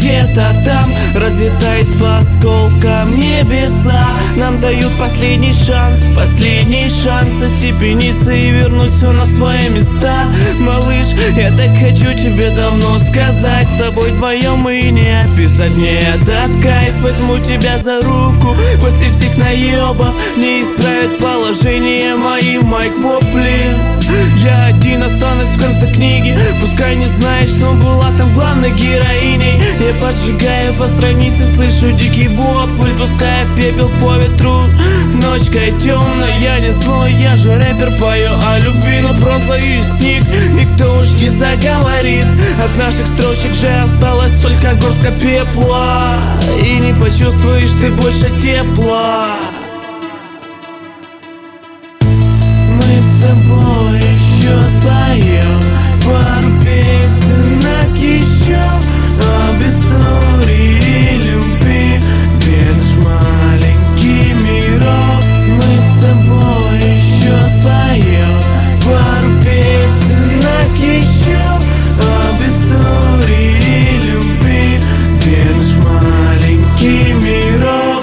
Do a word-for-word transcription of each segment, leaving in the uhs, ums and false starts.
где-то там разлетаясь по осколкам небеса. Нам дают последний шанс, последний шанс остепениться и вернуть все на свои места. Малыш, я так хочу тебе давно сказать, с тобой вдвоем и не описать мне этот кайф. Возьму тебя за руку, после всех наебов не исправит положение мои майк вопли. Я один останусь в конце книги, пускай не знаешь, но была там главной героиней. Я поджигаю по странице, слышу дикий вопль, пуская пепел по ветру. Ночка темная, я не злой, я же рэпер, пою о любви, но проза из книг никто уж не заговорит. От наших строчек же осталась только горстка пепла, и не почувствуешь ты больше тепла. Мы с тобой еще споем пару песенок еще об истории любви, где наш маленький мирок. Мы с тобой еще споем пару песенок еще об истории любви, где наш маленький мирок.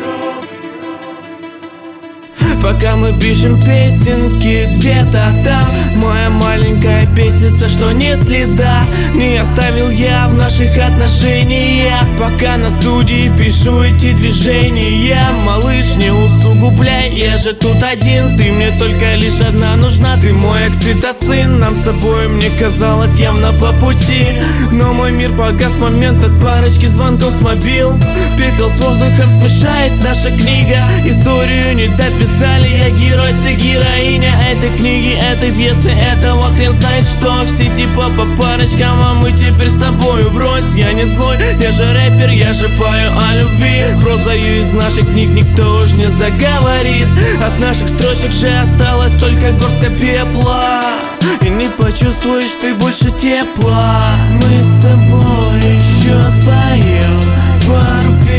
Пока мы пишем песенки где-то там, моя маленькая песница, что не следа не оставил я в наших отношениях. Пока на студии пишу эти движения, малыш, не усугубляй, я же тут один. Ты мне только лишь одна нужна, ты мой окситоцин. Нам с тобой, мне казалось, явно по пути, но мой мир погас в момент от парочки звонков с мобил. Пепел с воздухом смешает наша книга, историю не дописали. Я герой, ты героиня этой книги, этой пьесы, этого хрен знает что. Все типа по парочкам, а мы теперь с тобою врозь. Я не злой, я же рэпер, я же пою о любви. Прозою из наших книг никто уж не заговорит. От наших строчек же осталась только горстка пепла, и не почувствуешь ты больше тепла. Мы с тобой еще споем пару песен